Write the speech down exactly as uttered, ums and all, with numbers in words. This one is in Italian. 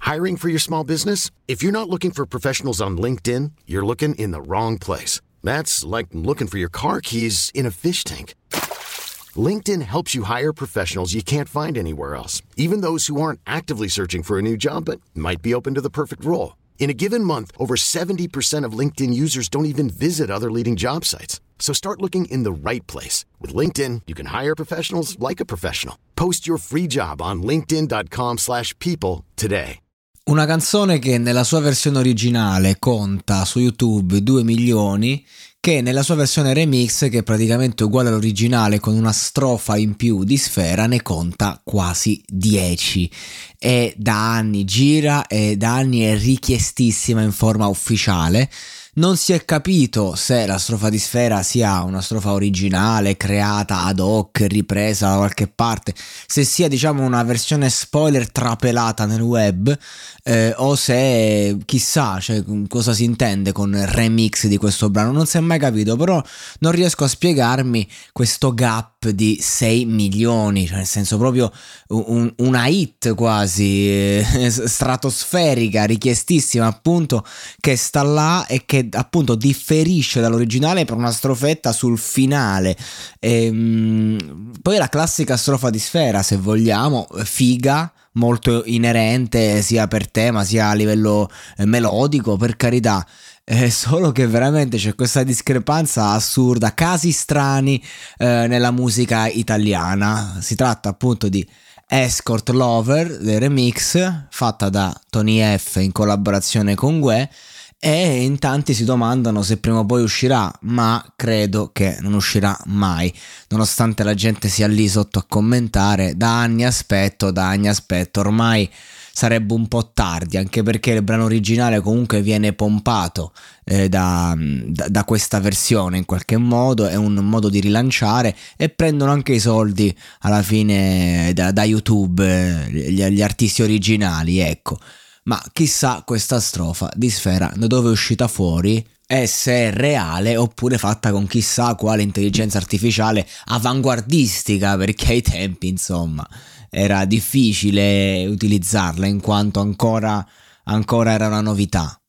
Hiring for your small business? If you're not looking for professionals on LinkedIn, you're looking in the wrong place. That's like looking for your car keys in a fish tank. LinkedIn helps you hire professionals you can't find anywhere else, even those who aren't actively searching for a new job but might be open to the perfect role. In a given month, over seventy percent of LinkedIn users don't even visit other leading job sites. So start looking in the right place. With LinkedIn, you can hire professionals like a professional. Post your free job on linkedin.com slash people today. Una canzone che nella sua versione originale conta su YouTube due milioni, che nella sua versione remix, che è praticamente uguale all'originale con una strofa in più di Sfera, ne conta quasi dieci. E da anni gira e da anni è richiestissima in forma ufficiale. Non si è capito se la strofa di Sfera sia una strofa originale, creata ad hoc, ripresa da qualche parte, se sia diciamo una versione spoiler trapelata nel web, eh, o se chissà, cioè, cosa si intende con remix di questo brano. Non si è mai capito, però non riesco a spiegarmi questo gap di sei milioni, cioè nel senso proprio un, una hit quasi eh, stratosferica, richiestissima appunto, che sta là e che appunto differisce dall'originale per una strofetta sul finale. E, poi la classica strofa di Sfera, se vogliamo, figa, molto inerente sia per tema sia a livello melodico, per carità. Eh, solo che veramente c'è questa discrepanza assurda, casi strani eh, nella musica italiana. Si tratta appunto di Escort Lover, del remix fatta da Tony F in collaborazione con Guè, e in tanti si domandano se prima o poi uscirà, ma credo che non uscirà mai, nonostante la gente sia lì sotto a commentare. Da anni aspetto, da anni aspetto, ormai sarebbe un po' tardi, anche perché il brano originale comunque viene pompato eh, da, da, da questa versione in qualche modo, è un modo di rilanciare, e prendono anche i soldi alla fine da, da YouTube eh, gli, gli artisti originali, ecco. Ma chissà questa strofa di Sfera da dove è uscita fuori e se è reale oppure fatta con chissà quale intelligenza artificiale avanguardistica, perché ai tempi insomma era difficile utilizzarla in quanto ancora, ancora era una novità.